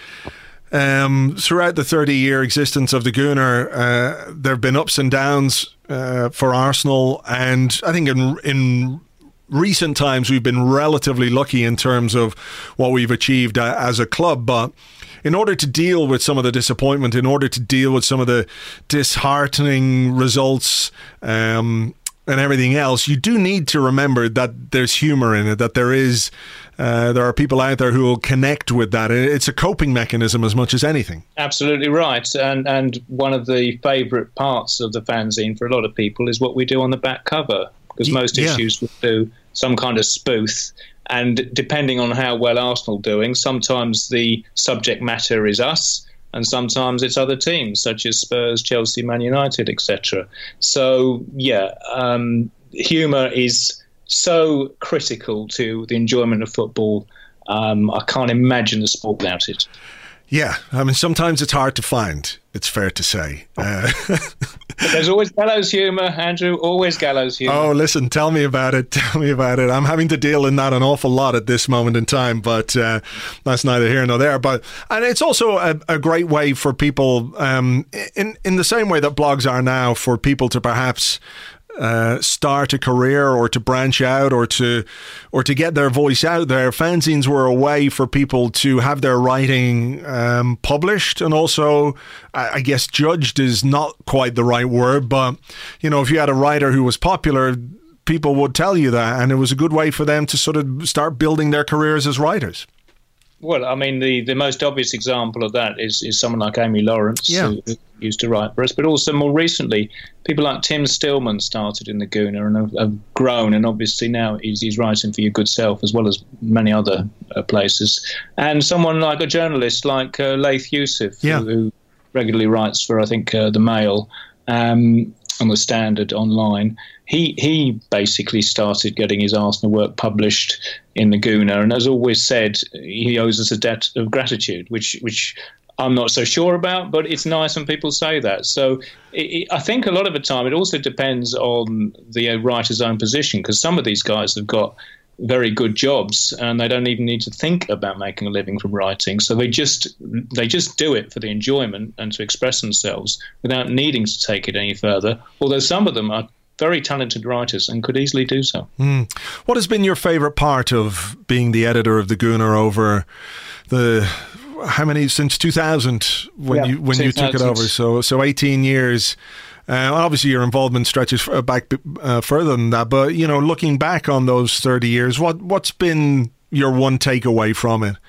um, throughout the thirty-year existence of the Gooner, uh, there have been ups and downs uh, for Arsenal, and I think in in recent times we've been relatively lucky in terms of what we've achieved uh, as a club. But in order to deal with some of the disappointment, in order to deal with some of the disheartening results, um, and everything else, you do need to remember that there's humour in it, that there is, uh, there are people out there who will connect with that. It's a coping mechanism as much as anything. Absolutely right. And and one of the favourite parts of the fanzine for a lot of people is what we do on the back cover, because most yeah. issues will do some kind of spoof. And depending on how well Arsenal are doing, sometimes the subject matter is us, and sometimes it's other teams such as Spurs, Chelsea, Man United, et cetera. So, yeah, um, humour is so critical to the enjoyment of football. Um, I can't imagine the sport without it. Yeah, I mean, sometimes it's hard to find, it's fair to say. Uh, There's always gallows humour, Andrew, always gallows humour. Oh, listen, tell me about it, tell me about it. I'm having to deal in that an awful lot at this moment in time, but uh, that's neither here nor there. But and it's also a, a great way for people, um, in, in the same way that blogs are now, for people to perhaps Uh, start a career or to branch out or to or to get their voice out there. Fanzines were a way for people to have their writing um, published, and also, I, I guess, judged is not quite the right word, but, you know, if you had a writer who was popular, people would tell you that, and it was a good way for them to sort of start building their careers as writers. Well, I mean, the, the most obvious example of that is, is someone like Amy Lawrence, yeah. who, who used to write for us, but also more recently, people like Tim Stillman started in the Gooner and have, have grown, and obviously now he's, he's writing for Your Good Self as well as many other uh, places. And someone like a journalist like uh, Laith Youssef, yeah. who, who regularly writes for, I think, uh, The Mail um, and The Standard online. He he basically started getting his Arsenal work published in the Gooner, and has always said he owes us a debt of gratitude, which which I'm not so sure about, but it's nice when people say that. So it, it, I think a lot of the time it also depends on the writer's own position, because some of these guys have got very good jobs and they don't even need to think about making a living from writing. So they just they just do it for the enjoyment and to express themselves without needing to take it any further, although some of them are very talented writers and could easily do so. Mm. What has been your favourite part of being the editor of the Gooner over the how many since two thousand when yeah, you when you took it over? So so eighteen years. Uh, obviously, your involvement stretches back uh, further than that. But you know, looking back on those thirty years, what what's been your one takeaway from it?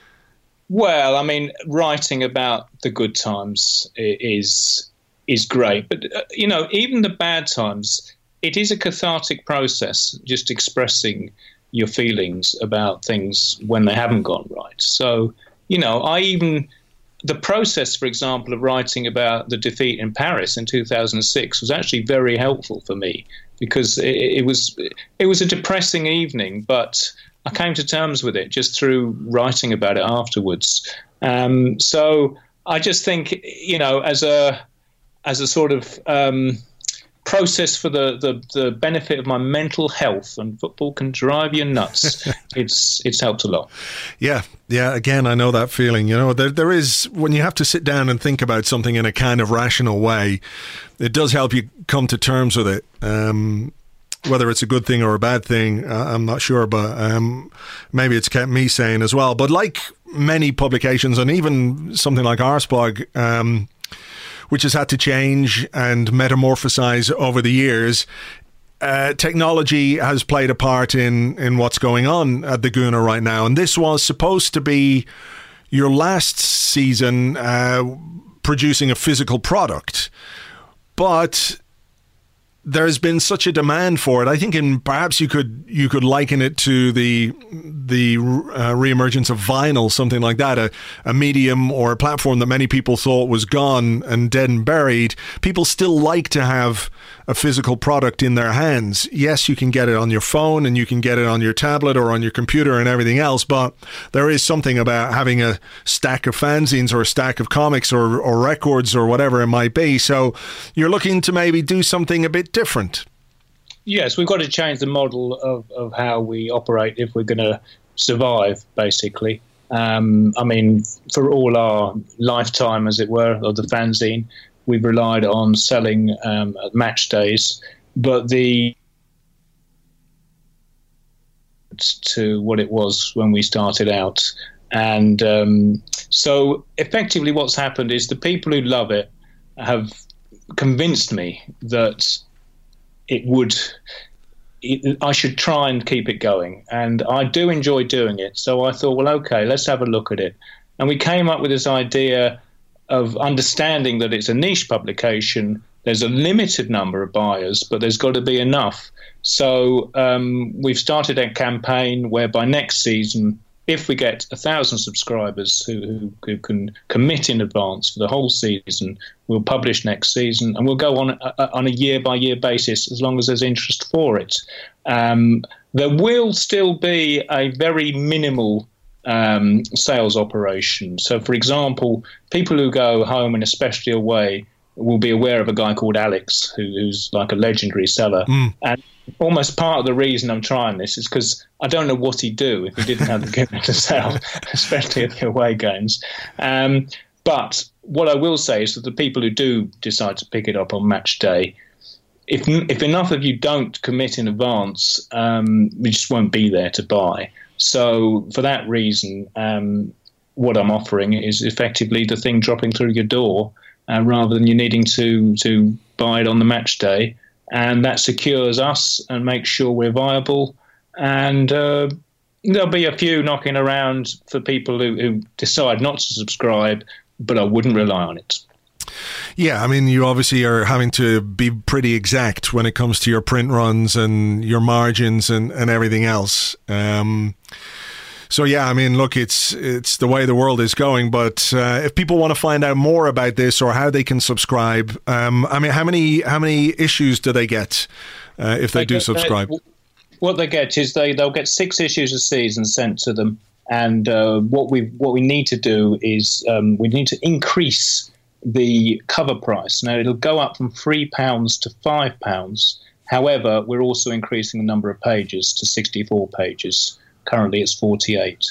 Well, I mean, writing about the good times is. is great. But, uh, you know, even the bad times, it is a cathartic process, just expressing your feelings about things when they haven't gone right. So, you know, I even, the process, for example, of writing about the defeat in Paris in two thousand six was actually very helpful for me, because it, it was it was a depressing evening, but I came to terms with it just through writing about it afterwards. Um, so I just think, you know, as a as a sort of um, process for the, the, the benefit of my mental health, and football can drive you nuts, it's it's helped a lot. Yeah, yeah, again, I know that feeling. You know, there there is, when you have to sit down and think about something in a kind of rational way, it does help you come to terms with it. Um, whether it's a good thing or a bad thing, uh, I'm not sure, but um, maybe it's kept me sane as well. But like many publications, and even something like Arsblog, um, which has had to change and metamorphosize over the years, uh, technology has played a part in, in what's going on at the Gooner right now. And this was supposed to be your last season uh, producing a physical product. But there's been such a demand for it. I think in perhaps you could you could liken it to the the uh, reemergence of vinyl, something like that, a, a medium or a platform that many people thought was gone and dead and buried. People still like to have a physical product in their hands. Yes, you can get it on your phone and you can get it on your tablet or on your computer and everything else, but there is something about having a stack of fanzines or a stack of comics or, or records or whatever it might be. So you're looking to maybe do something a bit different. Yes, we've got to change the model of, of how we operate if we're going to survive, basically. Um, I mean, for all our lifetime, as it were, of the fanzine, we've relied on selling um, at match days, but the to what it was when we started out. And um, so effectively what's happened is the people who love it have convinced me that it would, it, I should try and keep it going. And I do enjoy doing it. So I thought, well, okay, let's have a look at it. And we came up with this idea of understanding that it's a niche publication. There's a limited number of buyers, but there's got to be enough. So um, we've started a campaign whereby next season, if we get a thousand subscribers who, who, who can commit in advance for the whole season, we'll publish next season, and we'll go on a, on a year-by-year basis as long as there's interest for it. Um, there will still be a very minimal um, sales operation. So, for example, people who go home and especially away will be aware of a guy called Alex, who, who's like a legendary seller. Mm. And almost part of the reason I'm trying this is because I don't know what he'd do if he didn't have the gift to sell, especially at the away games. Um, but what I will say is that the people who do decide to pick it up on match day, if if enough of you don't commit in advance, um, we just won't be there to buy. So for that reason, um, what I'm offering is effectively the thing dropping through your door uh, rather than you needing to to buy it on the match day. And that secures us and makes sure we're viable. And uh, there'll be a few knocking around for people who, who decide not to subscribe, but I wouldn't rely on it. Yeah, I mean, you obviously are having to be pretty exact when it comes to your print runs and your margins and, and everything else. Um So, yeah, I mean, look, it's it's the way the world is going. But uh, if people want to find out more about this or how they can subscribe, um, I mean, how many how many issues do they get uh, if they, they do get, subscribe? They, what they get is they, they'll get six issues a season sent to them. And uh, what we what we need to do is um, we need to increase the cover price. Now, it'll go up from three pounds to five pounds. However, we're also increasing the number of pages to sixty-four pages. Currently, it's forty-eight.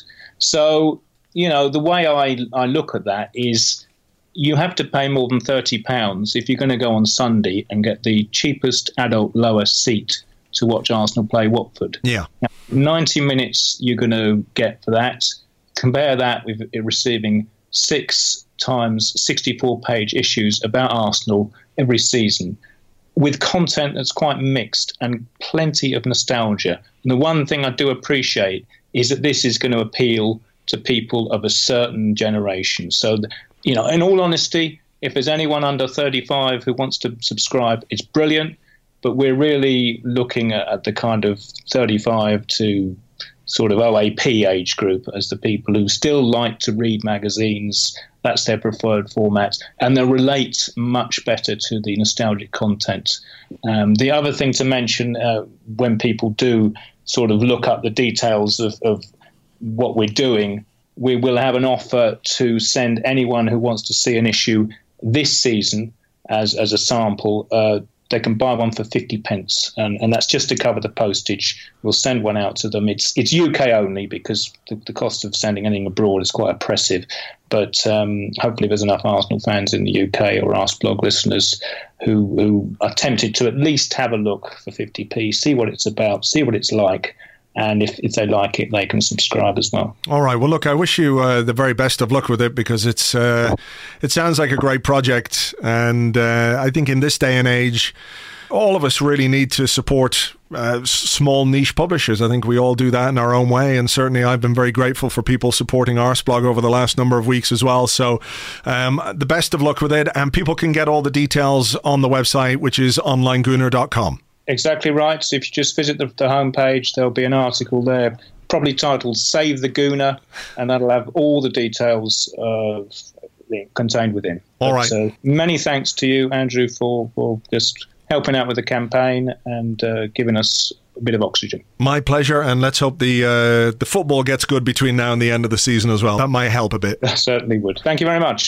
So, you know, the way I, I look at that is you have to pay more than thirty pounds if you're going to go on Sunday and get the cheapest adult lower seat to watch Arsenal play Watford. Yeah. Now, ninety minutes you're going to get for that. Compare that with receiving six times sixty-four page issues about Arsenal every season, with content that's quite mixed and plenty of nostalgia. And the one thing I do appreciate is that this is going to appeal to people of a certain generation. So, you know, in all honesty, if there's anyone under thirty-five who wants to subscribe, it's brilliant. But we're really looking at, at the kind of thirty-five to sort of O A P age group as the people who still like to read magazines. That's their preferred format, and they relate much better to the nostalgic content. Um, the other thing to mention, uh, when people do sort of look up the details of, of what we're doing, we will have an offer to send anyone who wants to see an issue this season as, as a sample. Uh, they can buy one for fifty pence, and, and that's just to cover the postage. We'll send one out to them. It's it's U K only because the, the cost of sending anything abroad is quite oppressive. But um, hopefully there's enough Arsenal fans in the U K or Askblog listeners who, who are tempted to at least have a look for fifty p, see what it's about, see what it's like. And if, if they like it, they can subscribe as well. All right. Well, look, I wish you uh, the very best of luck with it, because it's uh, it sounds like a great project. And uh, I think in this day and age, all of us really need to support uh, small niche publishers. I think we all do that in our own way. And certainly I've been very grateful for people supporting Arsblog over the last number of weeks as well. So um, the best of luck with it. And people can get all the details on the website, which is online gooner dot com. Exactly right. So if you just visit the, the homepage, there'll be an article there, probably titled Save the Gooner, and that'll have all the details uh, contained within. All but, right. So many thanks to you, Andrew, for, for just helping out with the campaign and uh, giving us a bit of oxygen. My pleasure, and let's hope the uh, the football gets good between now and the end of the season as well. That might help a bit. That certainly would. Thank you very much.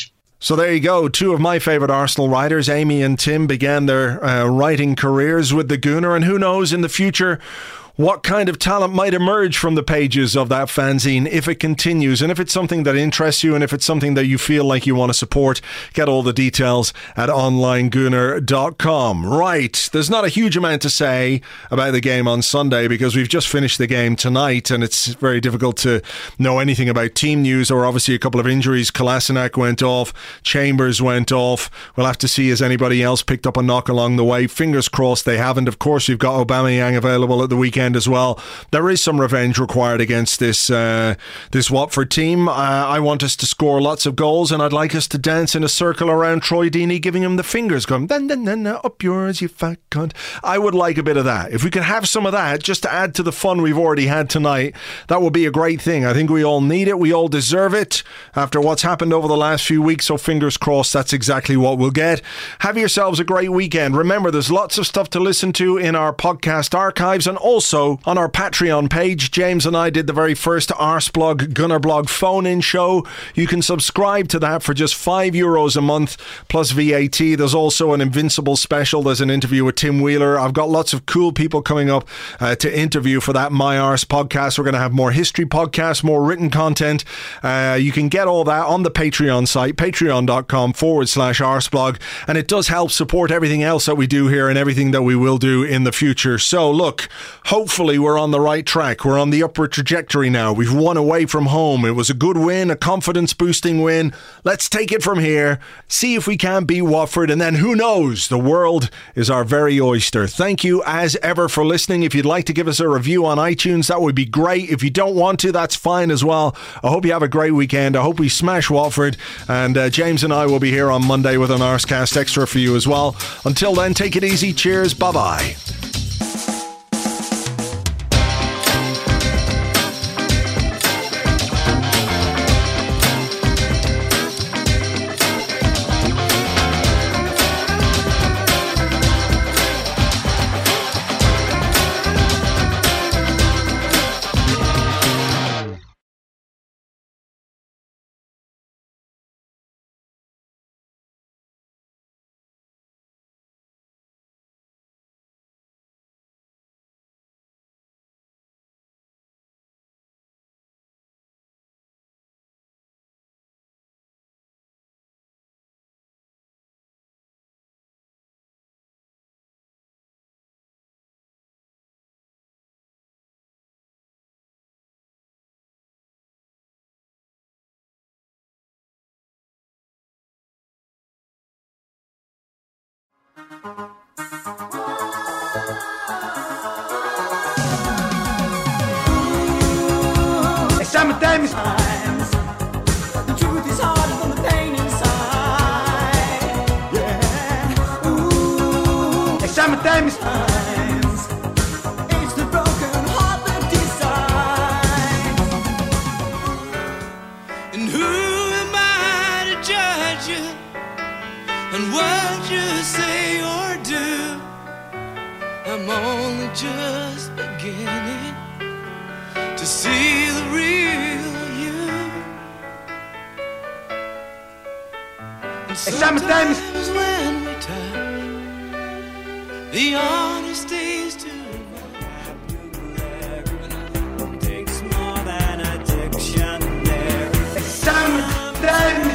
So there you go. Two of my favourite Arsenal writers, Amy and Tim, began their uh, writing careers with the Gooner, and who knows in the future what kind of talent might emerge from the pages of that fanzine if it continues. And if it's something that interests you and if it's something that you feel like you want to support, get all the details at online gooner dot com. Right, there's not a huge amount to say about the game on Sunday because we've just finished the game tonight and it's very difficult to know anything about team news. There were obviously a couple of injuries. Kolasinac went off, Chambers went off. We'll have to see has anybody else picked up a knock along the way. Fingers crossed they haven't. Of course, we've got Aubameyang available at the weekend as well. There is some revenge required against this uh, this Watford team. Uh, I want us to score lots of goals and I'd like us to dance in a circle around Troy Deeney, giving him the fingers, going, then, then, then, up yours, you fat cunt. I would like a bit of that. If we could have some of that just to add to the fun we've already had tonight, that would be a great thing. I think we all need it. We all deserve it after what's happened over the last few weeks. So fingers crossed that's exactly what we'll get. Have yourselves a great weekend. Remember, there's lots of stuff to listen to in our podcast archives and also on our Patreon page. James and I did the very first Arsblog Gunner Blog phone-in show. You can subscribe to that for just five euros a month plus V A T. There's also an Invincible special. There's an interview with Tim Wheeler. I've got lots of cool people coming up uh, to interview for that My Arse podcast. We're going to have more history podcasts, more written content. Uh, you can get all that on the Patreon site, patreon.com forward slash Arsblog. And it does help support everything else that we do here and everything that we will do in the future. So look, hopefully we're on the right track. We're on the upward trajectory now. We've won away from home. It was a good win, a confidence-boosting win. Let's take it from here, see if we can beat Watford, and then who knows? The world is our very oyster. Thank you as ever for listening. If you'd like to give us a review on iTunes, that would be great. If you don't want to, that's fine as well. I hope you have a great weekend. I hope we smash Watford, and uh, James and I will be here on Monday with an Arscast Extra for you as well. Until then, take it easy. Cheers. Bye-bye. Sometimes the truth is harder than the pain inside. Yeah. Ooh. Sometimes It's the broken heart that decides. And who am I to judge you on what you say or do? I'm only just beginning to see the real you. And sometimes when we touch, the honesty's too much. Takes more than addiction there. Sometimes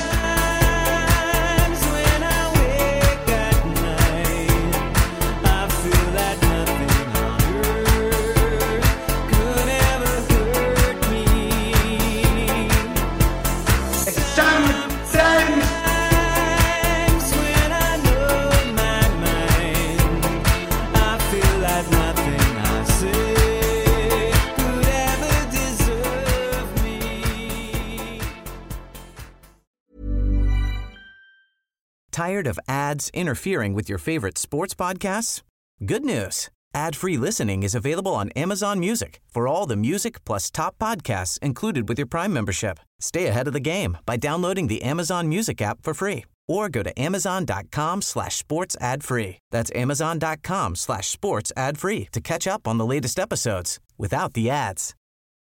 when I wake at night, I feel that nothing on earth could ever hurt me. Sometimes when I know my mind, I feel that nothing I say could ever deserve me. Tired of ads interfering with your favorite sports podcasts? Good news. Ad-free listening is available on Amazon Music for all the music plus top podcasts included with your Prime membership. Stay ahead of the game by downloading the Amazon Music app for free or go to amazon.com slash sports ad free. That's amazon.com slash sports ad free to catch up on the latest episodes without the ads.